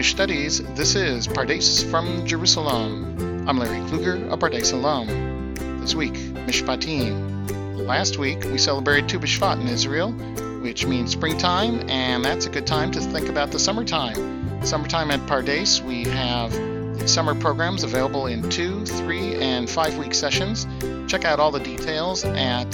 Jewish Studies, this is Pardes from Jerusalem. I'm Larry Kluger, a Pardes alum. This week, Mishpatim. Last week, we celebrated Tu B'Shvat in Israel, which means springtime, and that's a good time to think about the summertime. Summertime at Pardes, we have the summer programs available in 2, 3, and 5-week sessions. Check out all the details at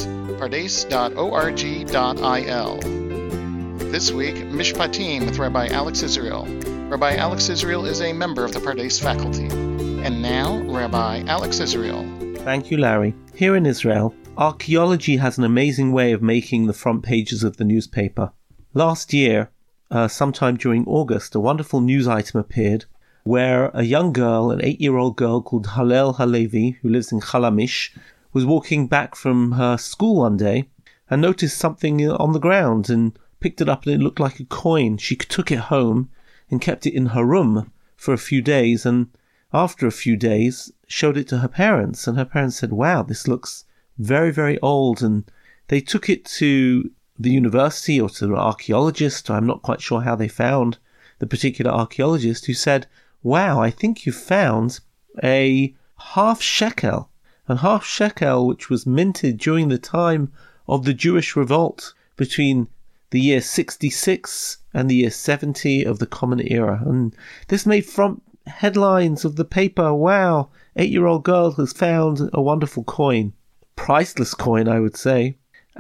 pardes.org.il. This week, Mishpatim with Rabbi Alex Israel. Rabbi Alex Israel is a member of the Pardes faculty. And now, Rabbi Alex Israel. Thank you, Larry. Here in Israel, archaeology has an amazing way of making the front pages of the newspaper. Last year, sometime during August, a wonderful news item appeared where a young girl, an 8-year-old girl called Hallel Halevi, who lives in Chalamish, was walking back from her school one day and noticed something on the ground and picked it up, and it looked like a coin. She took it home and kept it in her room for a few days, and after a few days showed it to her parents, and her parents said, wow, this looks very, very old. And they took it to the university or to an archaeologist. I'm not quite sure how they found the particular archaeologist, who said, wow, I think you found a half shekel, which was minted during the time of the Jewish revolt between the year 66 and the year 70 of the Common Era. And this made front headlines of the paper. Wow, 8-year-old girl has found a wonderful coin. Priceless coin, I would say.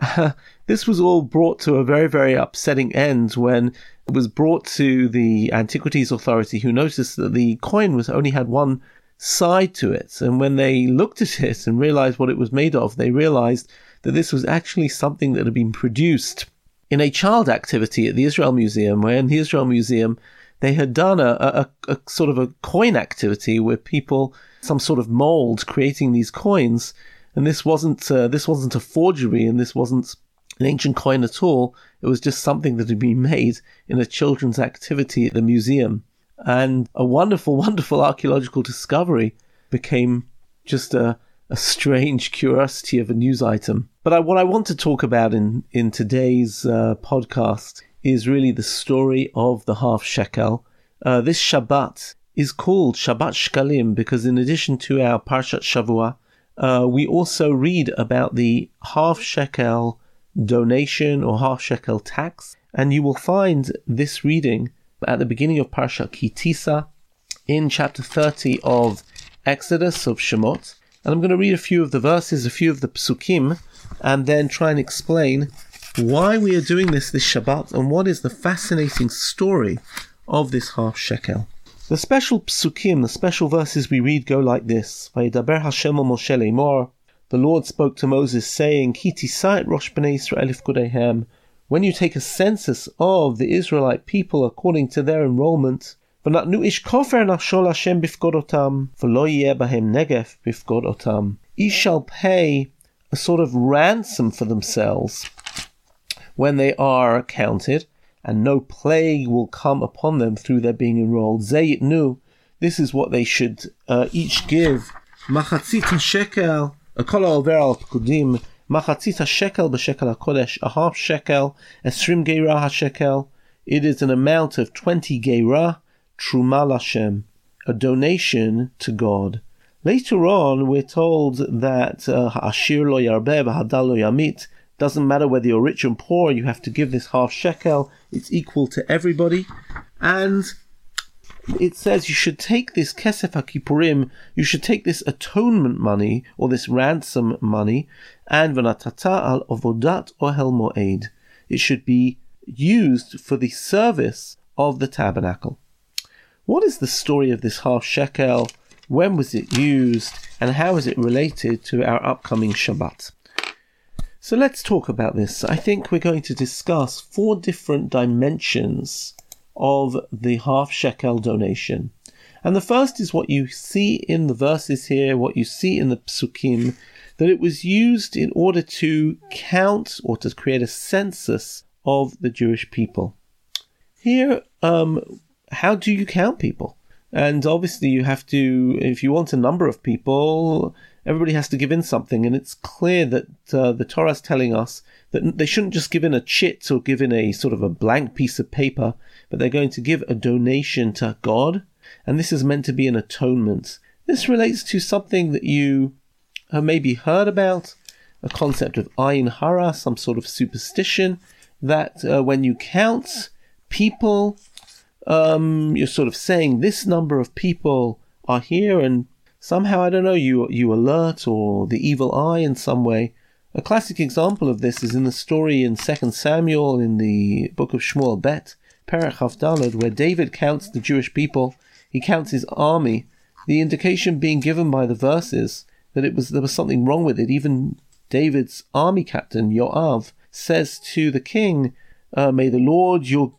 This was all brought to a very, very upsetting end when it was brought to the Antiquities Authority, who noticed that the coin only had one side to it. And when they looked at it and realized what it was made of, they realized that this was actually something that had been produced in a child activity at the Israel Museum, where in the Israel Museum they had done a sort of a coin activity with people, some sort of mold creating these coins. And this wasn't a forgery, and this wasn't an ancient coin at all. It was just something that had been made in a children's activity at the museum. And a wonderful, wonderful archaeological discovery became just a strange curiosity of a news item. But what I want to talk about in today's podcast is really the story of the half shekel. This Shabbat is called Shabbat Shkalim because in addition to our Parshat Shavua, we also read about the half shekel donation or half shekel tax. And you will find this reading at the beginning of Parshat Ki Tisa in chapter 30 of Exodus of Shemot. And I'm going to read a few of the verses, a few of the psukim, and then try and explain why we are doing this Shabbat and what is the fascinating story of this half shekel. The special psukim, the special verses we read go like this. Vayedaber Hashem el Moshe Lemor. The Lord spoke to Moses saying, Ki tisa et rosh bnei Yisrael ifkudehem. When you take a census of the Israelite people according to their enrollment, v'natnu ish kofer nafsho Hashem bifkod otam, v'lo yeh bahem negef bifkod otam. Each shall pay a sort of ransom for themselves when they are counted, and no plague will come upon them through their being enrolled. Zeyitnu, this is what they should each give. Machatzit shekel, kol ha'over al pekudim, machatzit shekel b'shekel hakodesh, a half shekel, 20 geirah hashekel. It is an amount of 20 geirah, truma l'Hashem, a donation to God. Later on, we're told that ha'ashir lo yarbeh v'hadal lo yamit. Doesn't matter whether you're rich and poor, you have to give this half shekel. It's equal to everybody. And it says you should take this kesef haKippurim, you should take this atonement money, or this ransom money, and v'natata al avodat ohel moed. It should be used for the service of the tabernacle. What is the story of this half shekel? When was it used? And how is it related to our upcoming Shabbat? So let's talk about this. I think we're going to discuss 4 different dimensions of the half shekel donation. And the first is what you see in the verses here, what you see in the psukim, that it was used in order to count or to create a census of the Jewish people. Here, how do you count people? And obviously you have to, if you want a number of people, everybody has to give in something. And it's clear that the Torah is telling us that they shouldn't just give in a chit or give in a sort of a blank piece of paper, but they're going to give a donation to God. And this is meant to be an atonement. This relates to something that you have maybe heard about, a concept of Ayin Hara, some sort of superstition, that when you count people, you're sort of saying this number of people are here, and somehow, I don't know, you alert or the evil eye in some way. A classic example of this is in the story in 2 Samuel in the book of Shmuel Bet, Perech Havdalad, where David counts the Jewish people. He counts his army. The indication being given by the verses that there was something wrong with it. Even David's army captain, Yoav, says to the king, may the Lord your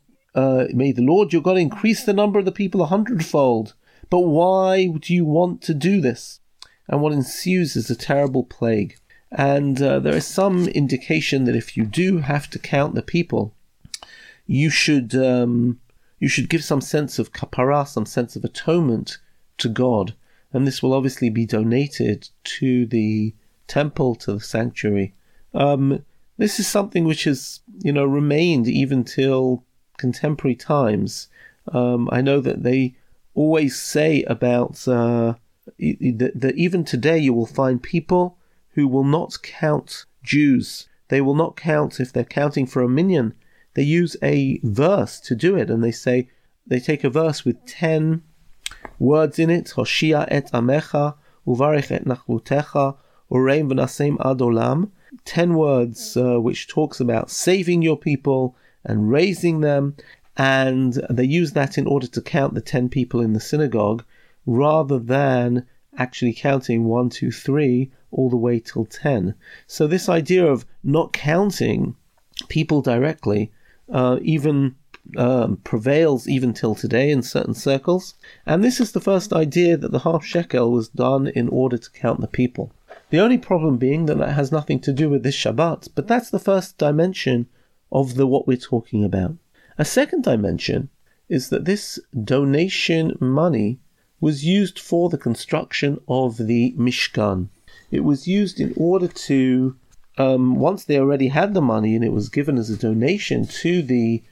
God increase the number of the people 100-fold. But why do you want to do this? And what ensues is a terrible plague. And there is some indication that if you do have to count the people, you should give some sense of kapara, some sense of atonement to God. And this will obviously be donated to the temple, to the sanctuary. This is something which has, remained even till contemporary times. I know that they always say about that even today you will find people who will not count Jews. They will not count if they're counting for a minyan. They use a verse to do it, and they take a verse with 10 words in it, Hoshia et amecha, uvarich et nachlutecha, ureim v'nasem ad olam, 10 words which talks about saving your people and raising them, and they use that in order to count the 10 people in the synagogue, rather than actually counting 1, 2, 3 all the way till 10. So this idea of not counting people directly even prevails even till today in certain circles. And this is the first idea that the half shekel was done in order to count the people. The only problem being that has nothing to do with this Shabbat, but that's the first dimension of what we're talking about. A second dimension is that this donation money was used for the construction of the Mishkan. It was used in order to, once they already had the money and it was given as a donation to the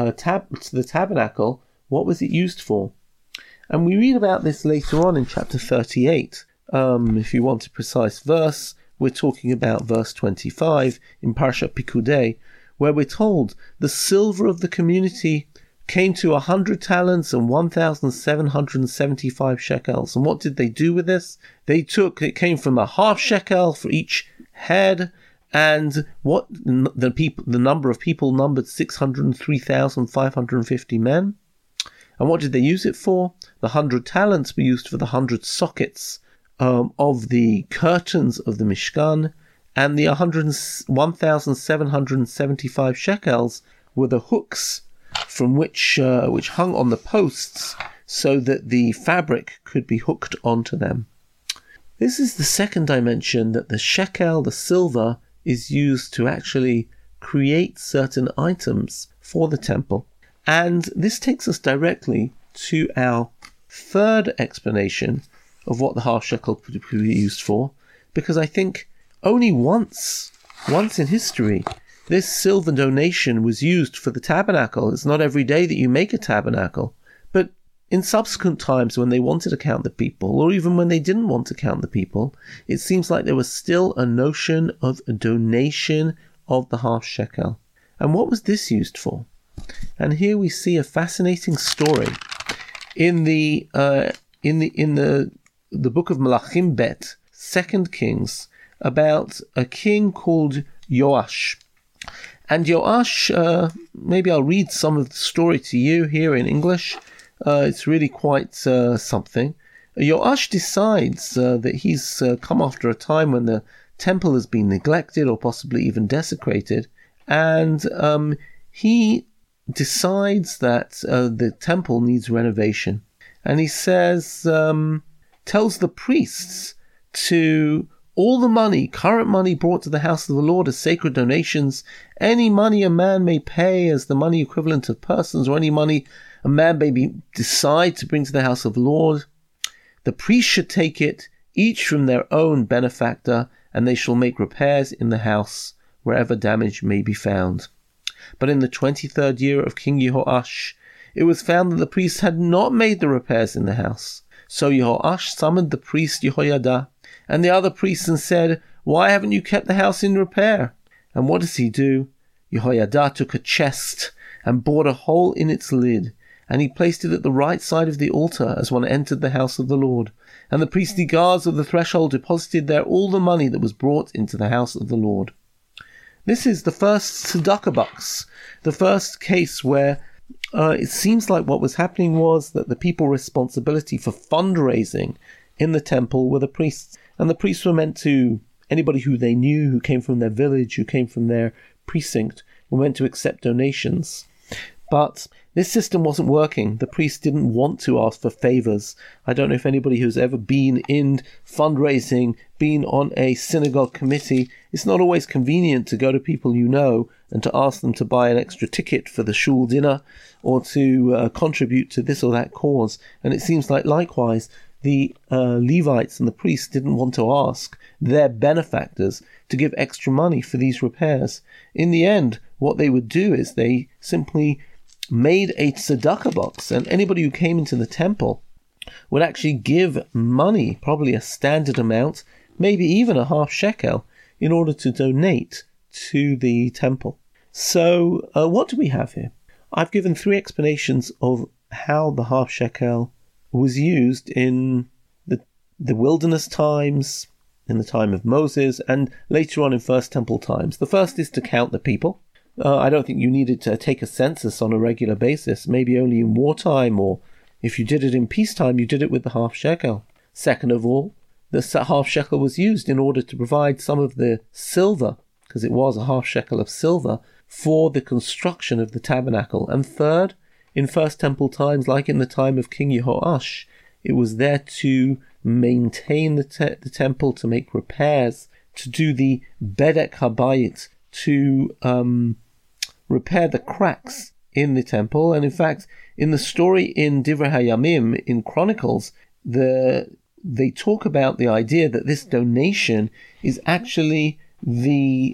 tabernacle, what was it used for? And we read about this later on in chapter 38. If you want a precise verse, we're talking about verse 25 in Parshat Pikudei, where we're told the silver of the community came to 100 talents and 1,775 shekels. And what did they do with this? It came from a half shekel for each head, and what the number of people numbered 603,550 men. And what did they use it for? The 100 talents were used for the 100 sockets of the curtains of the Mishkan, and the 1,775 shekels were the hooks from which hung on the posts so that the fabric could be hooked onto them. This is the second dimension, that the shekel, the silver, is used to actually create certain items for the temple. And this takes us directly to our third explanation of what the half shekel could be used for, because I think only once in history this silver donation was used for the tabernacle. It's not every day that you make a tabernacle, but in subsequent times when they wanted to count the people, or even when they didn't want to count the people, it seems like there was still a notion of a donation of the half shekel. And what was this used for? And here we see a fascinating story in the book of Malachim Bet, 2 Kings, about a king called Yoash. And Yoash, maybe I'll read some of the story to you here in English. It's really quite something. Yoash decides that he's come after a time when the temple has been neglected or possibly even desecrated, and he decides that the temple needs renovation. And he says, tells the priests to all the money, current money brought to the house of the Lord as sacred donations, any money a man may pay as the money equivalent of persons, or any money a man may decide to bring to the house of the Lord, the priest should take it each from their own benefactor, and they shall make repairs in the house wherever damage may be found. But in the 23rd year of King Jehoash, it was found that the priests had not made the repairs in the house. So Jehoash summoned the priest Jehoiada and the other priests and said, "Why haven't you kept the house in repair?" And what does he do? Jehoiada took a chest and bored a hole in its lid, and he placed it at the right side of the altar as one entered the house of the Lord. And the priestly guards of the threshold deposited there all the money that was brought into the house of the Lord. This is the first tzedakah box, the first case where it seems like what was happening was that the people responsibility for fundraising in the temple were the priests. And the priests were meant to, anybody who they knew, who came from their village, who came from their precinct, were meant to accept donations. But this system wasn't working. The priests didn't want to ask for favors. I don't know if anybody who's ever been in fundraising, been on a synagogue committee, it's not always convenient to go to people you know and to ask them to buy an extra ticket for the shul dinner or to contribute to this or that cause. And it seems like likewise, the Levites and the priests didn't want to ask their benefactors to give extra money for these repairs. In the end, what they would do is they simply made a tzedakah box, and anybody who came into the temple would actually give money, probably a standard amount, maybe even a half shekel, in order to donate to the temple. So what do we have here? I've given 3 explanations of how the half shekel was used in the wilderness times, in the time of Moses, and later on in First Temple times. The first is to count the people. I don't think you needed to take a census on a regular basis, maybe only in wartime, or if you did it in peacetime, you did it with the half shekel. Second of all, the half shekel was used in order to provide some of the silver, because it was a half shekel of silver, for the construction of the tabernacle. And third, in First Temple times, like in the time of King Jehoash, it was there to maintain the temple, to make repairs, to do the Bedek Habayit, to repair the cracks in the temple. And in fact, in the story in Divrei Hayamim, in Chronicles, they talk about the idea that this donation is actually the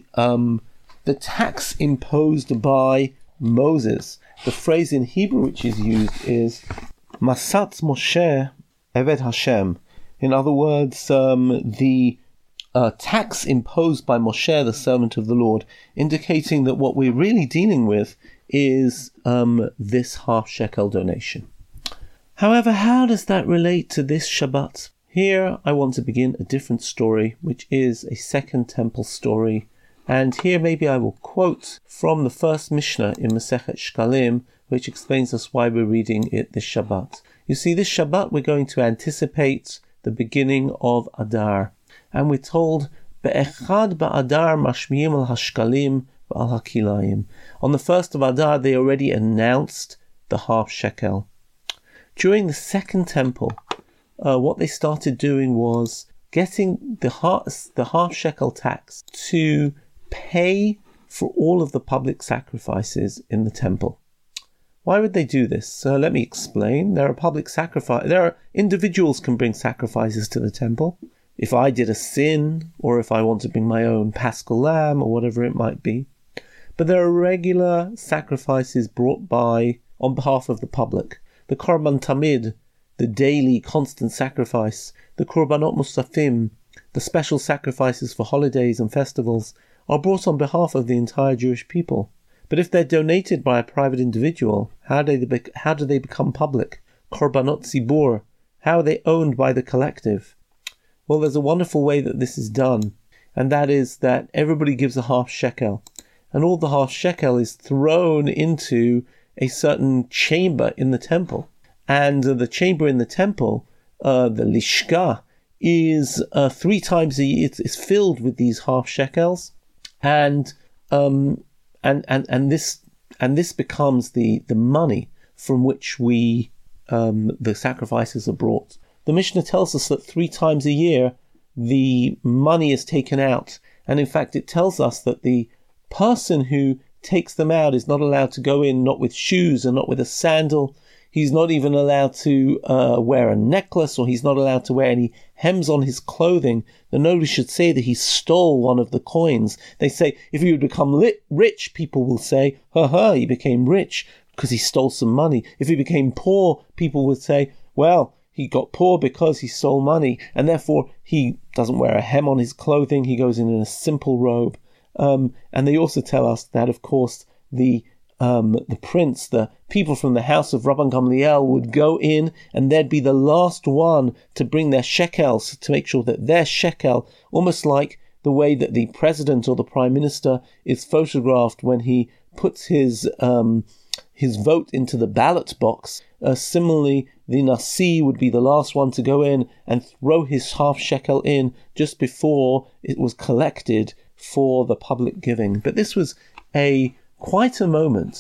tax imposed by Moses. The phrase in Hebrew which is used is Masat Moshe Eved Hashem. In other words, the tax imposed by Moshe, the servant of the Lord, indicating that what we're really dealing with is this half shekel donation. However, how does that relate to this Shabbat? Here I want to begin a different story, which is a Second Temple story. And here maybe I will quote from the first Mishnah in Masechet Shkalim, which explains us why we're reading it this Shabbat. You see, this Shabbat we're going to anticipate the beginning of Adar. And we're told, Be'echad ba'adar mashmiim al hashkalim v'al hakilayim. On the first of Adar, they already announced the half shekel. During the Second Temple, what they started doing was getting the half shekel tax to pay for all of the public sacrifices in the temple. Why would they do this? Let me explain. There are individuals can bring sacrifices to the temple. If I did a sin, or if I want to bring my own paschal lamb, or whatever it might be. But there are regular sacrifices brought on behalf of the public. The Korban Tamid, the daily constant sacrifice, the Korbanot Musafim, the special sacrifices for holidays and festivals, are brought on behalf of the entire Jewish people. But if they're donated by a private individual, how do they become public? Korbanot Tzibur, how are they owned by the collective? Well, there's a wonderful way that this is done, and that is that everybody gives a half shekel, and all the half shekel is thrown into a certain chamber in the temple. And the chamber in the temple, the lishka, is 3 times a year. It's filled with these half shekels, and this becomes the money from which the sacrifices are brought. The Mishnah tells us that 3 times a year the money is taken out, and in fact it tells us that the person who takes them out is not allowed to go in not with shoes and not with a sandal. He's not even allowed to wear a necklace, or he's not allowed to wear any hems on his clothing. The nobles should say that he stole one of the coins. They say if he would become rich, people will say, ha, he became rich because he stole some money. If he became poor, people would say, well, he got poor because he stole money, and therefore he doesn't wear a hem on his clothing. He goes in a simple robe. And they also tell us that, of course, the prince, the people from the house of Rabban Gamliel would go in, and they'd be the last one to bring their shekels to make sure that their shekel, almost like the way that the president or the prime minister is photographed when he puts his vote into the ballot box. Similarly, the Nasi would be the last one to go in and throw his half shekel in just before it was collected for the public giving. But this was quite a moment,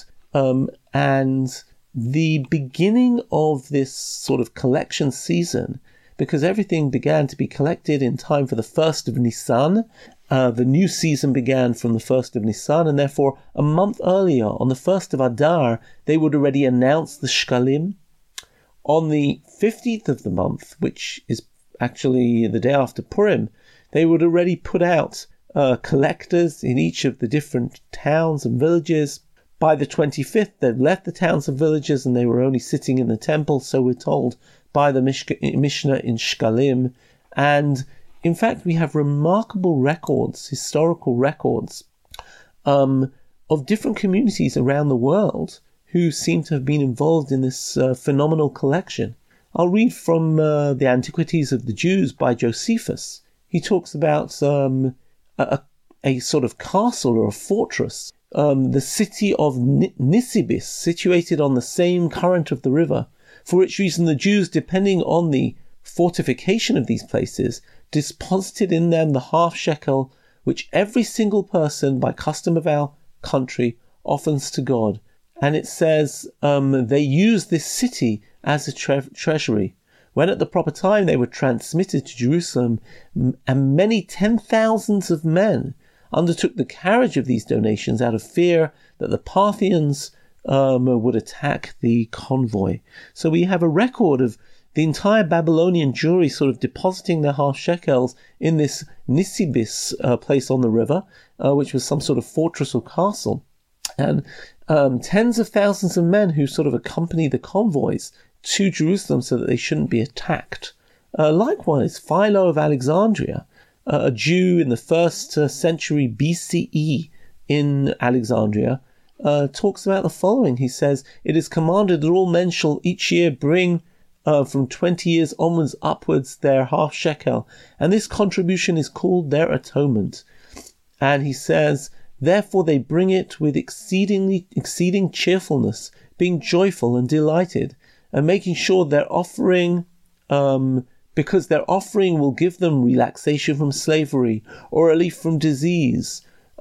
and the beginning of this sort of collection season, because everything began to be collected in time for the 1st of Nisan. The new season began from the 1st of Nisan, and therefore a month earlier, on the 1st of Adar, they would already announce the shkalim. On the 15th of the month, which is actually the day after Purim, they would already put out collectors in each of the different towns and villages. By the 25th, they'd left the towns and villages and they were only sitting in the temple, so we're told by the Mishnah in Shkalim. And in fact, we have remarkable records, historical records, of different communities around the world who seem to have been involved in this phenomenal collection. I'll read from the Antiquities of the Jews by Josephus. He talks about a sort of castle or a fortress, the city of Nisibis, situated on the same current of the river, for which reason the Jews, depending on the fortification of these places, deposited in them the half shekel which every single person, by custom of our country, offers to God. And it says they used this city as a treasury. When at the proper time they were transmitted to Jerusalem, and many 10,000s of men undertook the carriage of these donations out of fear that the Parthians would attack the convoy. So we have a record of the entire Babylonian Jewry sort of depositing their half shekels in this Nisibis place on the river, which was some sort of fortress or castle. And tens of thousands of men who sort of accompany the convoys to Jerusalem so that they shouldn't be attacked. Likewise, Philo of Alexandria, a Jew in the 1st century BCE in Alexandria, talks about the following. He says, "It is commanded that all men shall each year bring from 20 years onwards upwards their half shekel, and this contribution is called their atonement." And he says, "Therefore they bring it with exceeding cheerfulness, being joyful and delighted, and making sure their offering, because their offering will give them relaxation from slavery or relief from disease,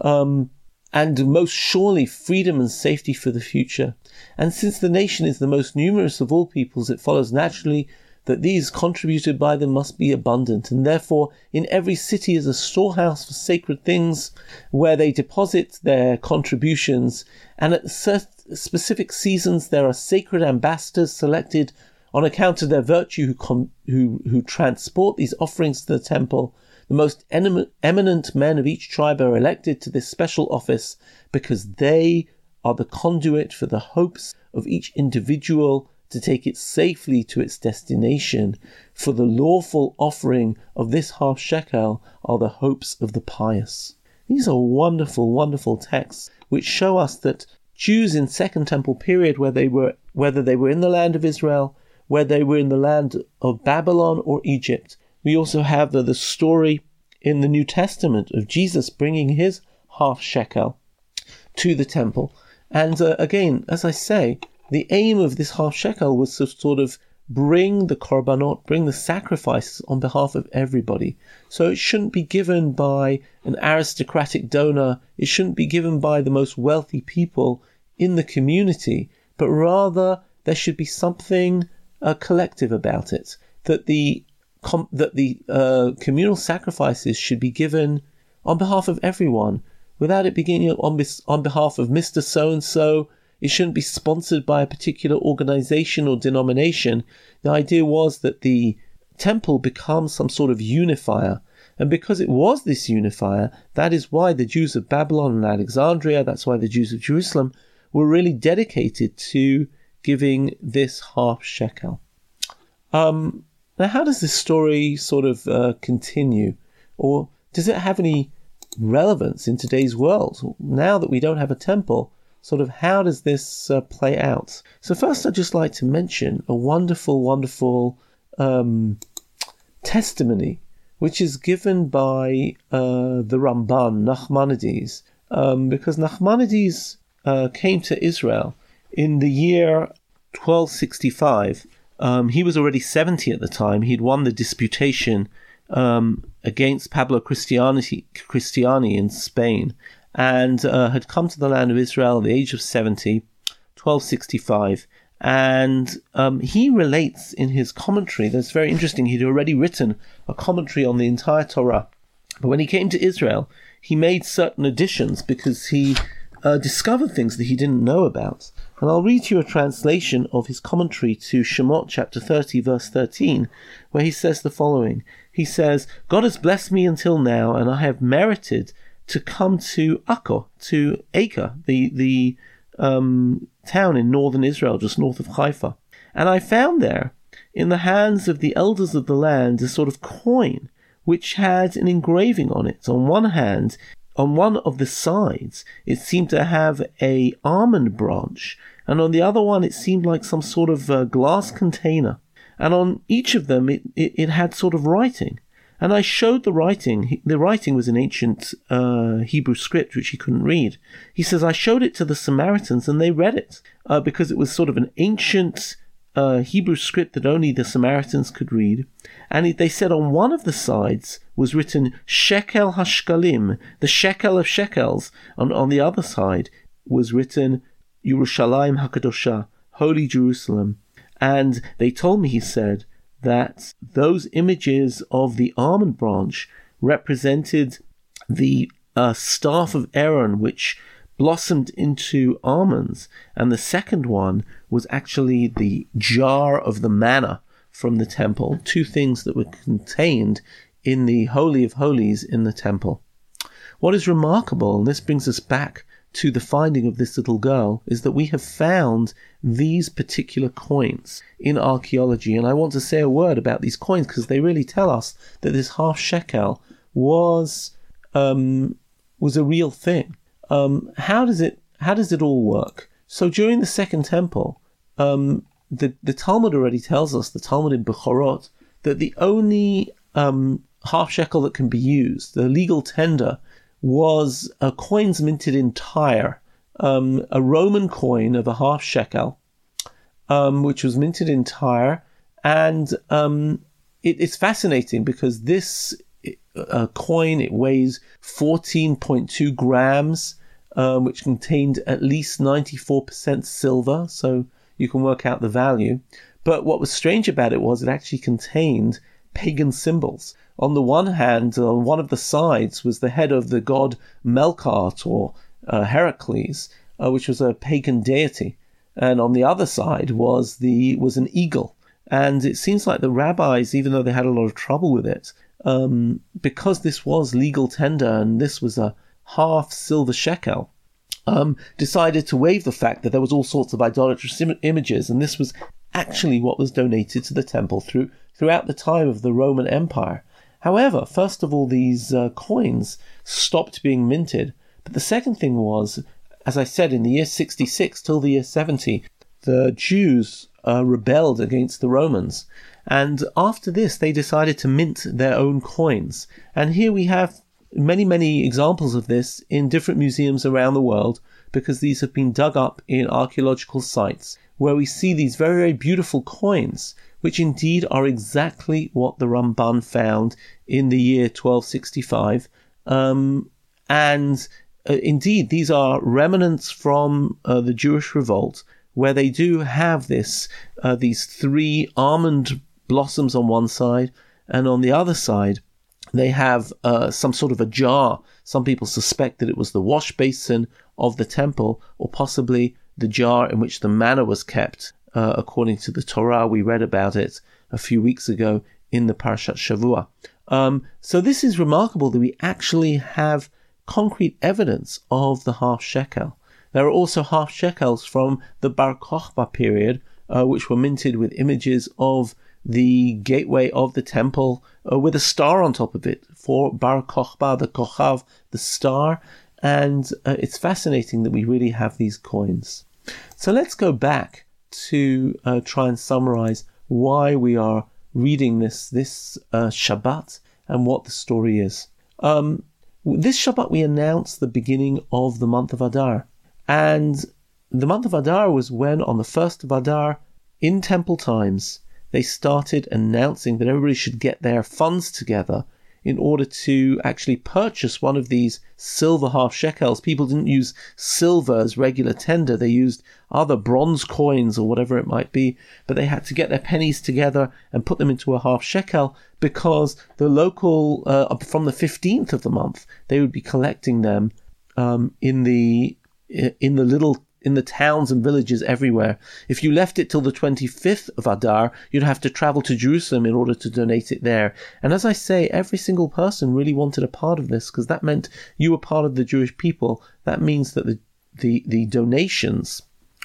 and most surely freedom and safety for the future. And since the nation is the most numerous of all peoples, it follows naturally that these contributed by them must be abundant, and therefore in every city is a storehouse for sacred things where they deposit their contributions, and at specific seasons there are sacred ambassadors selected on account of their virtue who transport these offerings to the temple. The most eminent men of each tribe are elected to this special office because they are the conduit for the hopes of each individual to take it safely to its destination. For the lawful offering of this half shekel are the hopes of the pious." These are wonderful, wonderful texts which show us that Jews in Second Temple period, whether they were in the land of Israel, whether they were in the land of Babylon or Egypt. We also have the story in the New Testament of Jesus bringing his half shekel to the temple. And again, as I say, the aim of this half shekel was to sort of bring the korbanot, bring the sacrifices on behalf of everybody. So it shouldn't be given by an aristocratic donor. It shouldn't be given by the most wealthy people in the community, but rather there should be something collective about it. That the communal sacrifices should be given on behalf of everyone, without it being on behalf of Mr. So-and-so It shouldn't be sponsored by a particular organization or denomination. The idea was that the temple becomes some sort of unifier. And because it was this unifier, that is why the Jews of Babylon and Alexandria, that's why the Jews of Jerusalem were really dedicated to giving this half shekel. Now, how does this story sort of continue? Or does it have any relevance in today's world? Now that we don't have a temple, sort of how does this play out? So first, I'd just like to mention a wonderful, wonderful testimony which is given by the Ramban, Nachmanides, because Nachmanides came to Israel in the year 1265. He was already 70 at the time. He'd won the disputation against Pablo Cristiani in Spain, and had come to the land of Israel at the age of 70, 1265. And he relates in his commentary, that's very interesting, he'd already written a commentary on the entire Torah. But when he came to Israel, he made certain additions because he discovered things that he didn't know about. And I'll read you a translation of his commentary to Shemot chapter 30, verse 13, where he says the following. He says, God has blessed me until now, and I have merited to come to Akko, to Acre, the town in northern Israel, just north of Haifa. And I found there, in the hands of the elders of the land, a sort of coin which had an engraving on it. On one hand, on one of the sides, it seemed to have a almond branch, and on the other one, it seemed like some sort of glass container. And on each of them, it had sort of writing. And I showed the writing. The writing was in ancient Hebrew script, which he couldn't read. He says, I showed it to the Samaritans, and they read it, because it was sort of an ancient Hebrew script that only the Samaritans could read. And they said on one of the sides was written Shekel HaShkalim, the shekel of shekels. On the other side was written Yerushalayim HaKadosha, Holy Jerusalem. And they told me, he said, that those images of the almond branch represented the staff of Aaron, which blossomed into almonds, and the second one was actually the jar of the manna from the temple, two things that were contained in the Holy of Holies in the temple. What is remarkable, and this brings us back to the finding of this little girl, is that we have found these particular coins in archaeology. And I want to say a word about these coins because they really tell us that this half shekel was a real thing. How does it all work? So during the Second Temple, the Talmud already tells us, the Talmud in Bechorot, that the only half shekel that can be used, the legal tender, was coins minted in Tyre, a Roman coin of a half shekel, which was minted in Tyre. And it's fascinating because this coin, it weighs 14.2 grams, which contained at least 94% silver, so you can work out the value. But what was strange about it was it actually contained pagan symbols. On the one hand, on one of the sides was the head of the god Melkart, or Heracles, which was a pagan deity, and on the other side was an eagle. And it seems like the rabbis, even though they had a lot of trouble with it, because this was legal tender and this was a half silver shekel, decided to waive the fact that there was all sorts of idolatrous images, and this was actually what was donated to the temple throughout the time of the Roman Empire. However, first of all, these coins stopped being minted. But the second thing was, as I said, in the year 66 till the year 70, the Jews rebelled against the Romans. And after this, they decided to mint their own coins. And here we have many, many examples of this in different museums around the world, because these have been dug up in archaeological sites, where we see these very, very beautiful coins, which indeed are exactly what the Ramban found in the year 1265. Indeed, these are remnants from the Jewish revolt, where they do have these three almond blossoms on one side, and on the other side they have some sort of a jar. Some people suspect that it was the wash basin of the temple, or possibly the jar in which the manna was kept, according to the Torah. We read about it a few weeks ago in the Parashat Shavua. So this is remarkable that we actually have concrete evidence of the half shekel. There are also half shekels from the Bar Kokhba period, which were minted with images of the gateway of the temple with a star on top of it for Bar Kokhba, the Kochav, the star. And it's fascinating that we really have these coins. So let's go back to try and summarize why we are reading this Shabbat and what the story is. This Shabbat we announced the beginning of the month of Adar. And the month of Adar was when, on the 1st of Adar, in temple times, they started announcing that everybody should get their funds together in order to actually purchase one of these silver half shekels. People didn't use silver as regular tender. They used other bronze coins or whatever it might be, but they had to get their pennies together and put them into a half shekel because the local, from the 15th of the month, they would be collecting them in the towns and villages everywhere. If you left it till the 25th of Adar, you'd have to travel to Jerusalem in order to donate it there. And as I say, every single person really wanted a part of this because that meant you were part of the Jewish people. That means that the donations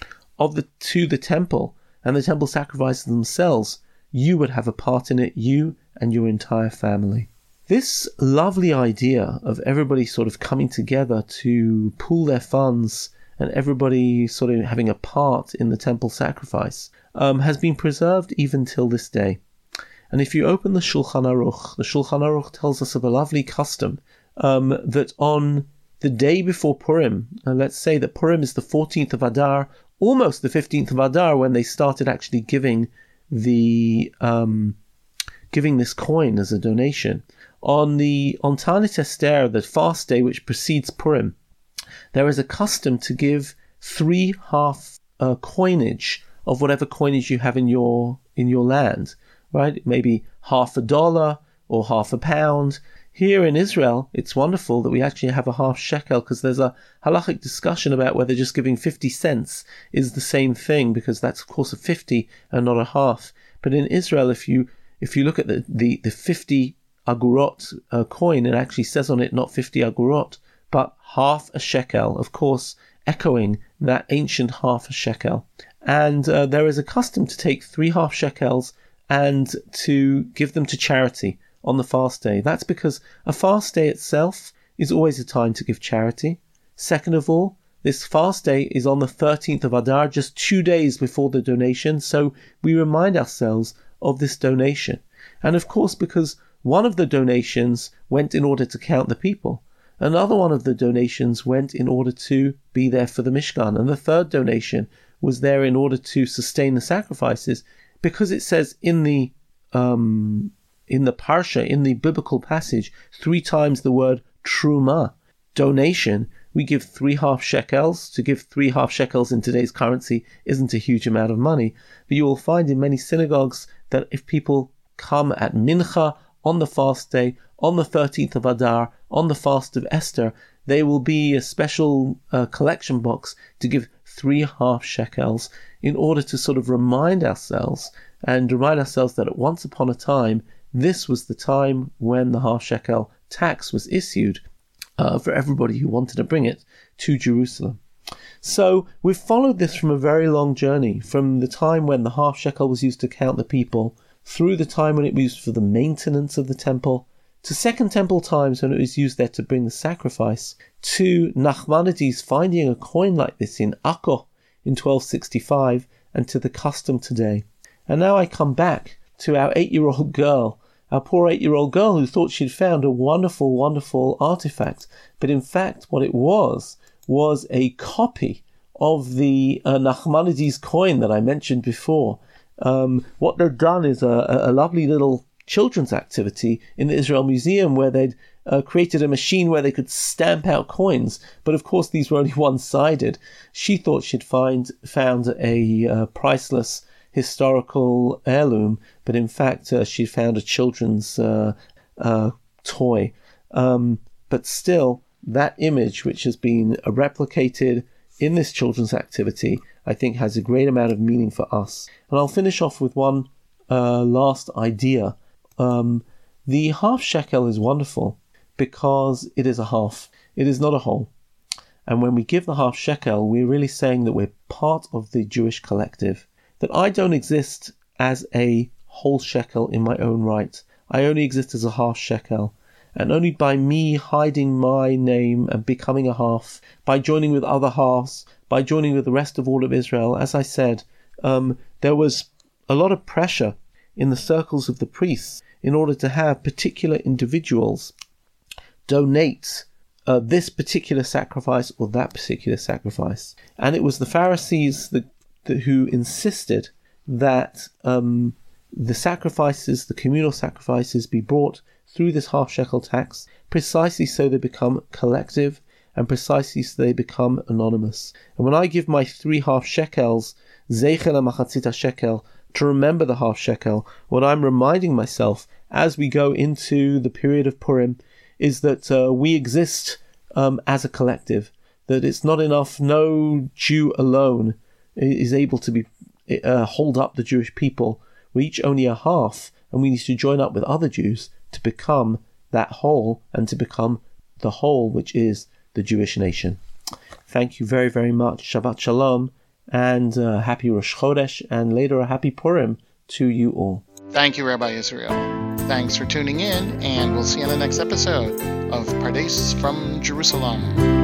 to the temple and the temple sacrifices themselves, you would have a part in it, you and your entire family. This lovely idea of everybody sort of coming together to pool their funds and everybody sort of having a part in the temple sacrifice has been preserved even till this day. And if you open the Shulchan Aruch tells us of a lovely custom that on the day before Purim, let's say that Purim is the 14th of Adar, almost the 15th of Adar, when they started actually giving this coin as a donation. On Tanit Esther, the fast day which precedes Purim, there is a custom to give 3 half coinage of whatever coinage you have in your land, right? Maybe $50 or £1. Here in Israel, it's wonderful that we actually have a half shekel because there's a halachic discussion about whether just giving 50 cents is the same thing, because that's of course a 50 and not a half. But in Israel, if you look at the 50 agurot coin, it actually says on it not 50 agurot, but half a shekel, of course, echoing that ancient half a shekel. And there is a custom to take 3 half shekels and to give them to charity on the fast day. That's because a fast day itself is always a time to give charity. Second of all, this fast day is on the 13th of Adar, just 2 days before the donation, so we remind ourselves of this donation. And of course, because one of the donations went in order to count the people, another one of the donations went in order to be there for the Mishkan, and the third donation was there in order to sustain the sacrifices, because it says in the Parsha, in the biblical passage, 3 times the word truma, donation. We give 3 half shekels. To give 3 half shekels in today's currency isn't a huge amount of money, but you will find in many synagogues that if people come at Mincha on the fast day, on the 13th of Adar, on the fast of Esther, there will be a special collection box to give 3 half shekels in order to sort of remind ourselves that at once upon a time, this was the time when the half shekel tax was issued for everybody who wanted to bring it to Jerusalem. So we've followed this from a very long journey, from the time when the half shekel was used to count the people, through the time when it was used for the maintenance of the temple, to Second Temple times when it was used there to bring the sacrifice, to Nachmanides finding a coin like this in Akko in 1265, and to the custom today. And now I come back to our 8-year-old girl, our poor 8-year-old girl who thought she'd found a wonderful, wonderful artifact. But in fact, what it was a copy of the Nachmanides coin that I mentioned before. What they'd done is a lovely little children's activity in the Israel Museum where they'd created a machine where they could stamp out coins. But of course, these were only one-sided. She thought she'd found a priceless historical heirloom, but in fact she found a children's toy. But still, that image, which has been replicated in this children's activity, I think has a great amount of meaning for us. And I'll finish off with one last idea. The half shekel is wonderful because it is a half. It is not a whole. And when we give the half shekel, we're really saying that we're part of the Jewish collective, that I don't exist as a whole shekel in my own right. I only exist as a half shekel. And only by me hiding my name and becoming a half, by joining with other halves, by joining with the rest of all of Israel, as I said, there was a lot of pressure in the circles of the priests in order to have particular individuals donate this particular sacrifice or that particular sacrifice. And it was the Pharisees who insisted that the sacrifices, the communal sacrifices, be brought through this half shekel tax, precisely so they become collective and precisely so they become anonymous. And when I give my 3 half shekels, Zeicher Machatzit shekel, to remember the half shekel, what I'm reminding myself as we go into the period of Purim is that we exist as a collective, that it's not enough, no Jew alone is able to hold up the Jewish people. We're each only a half, and we need to join up with other Jews to become that whole and to become the whole, which is the Jewish nation. Thank you very, very much. Shabbat Shalom, and happy Rosh Chodesh, and later a happy Purim to you all. Thank you, Rabbi Israel. Thanks for tuning in, and we'll see you in the next episode of Pardes from Jerusalem.